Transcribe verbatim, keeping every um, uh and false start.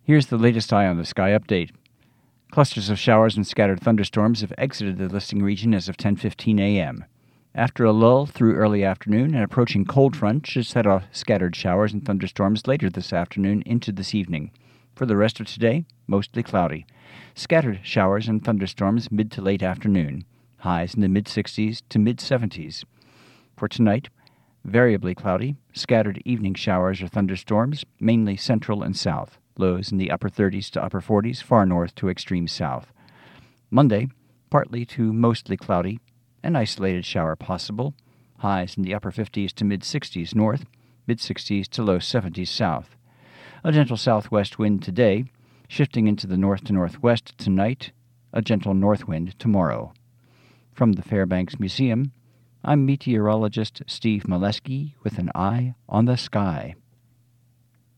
Here's the latest Eye on the Sky update. Clusters of showers and scattered thunderstorms have exited the listing region as of ten fifteen a.m. After a lull through early afternoon, an approaching cold front should set off scattered showers and thunderstorms later this afternoon into this evening. For the rest of today, mostly cloudy. Scattered showers and thunderstorms mid to late afternoon. Highs in the mid-sixties to mid-seventies. For tonight, variably cloudy, scattered evening showers or thunderstorms, mainly central and south. Lows in the upper thirties to upper forties, far north to extreme south. Monday, partly to mostly cloudy, an isolated shower possible. Highs in the upper fifties to mid-sixties north, mid-sixties to low seventies south. A gentle southwest wind today, shifting into the north to northwest tonight, a gentle north wind tomorrow. From the Fairbanks Museum, I'm meteorologist Steve Molesky with an eye on the sky.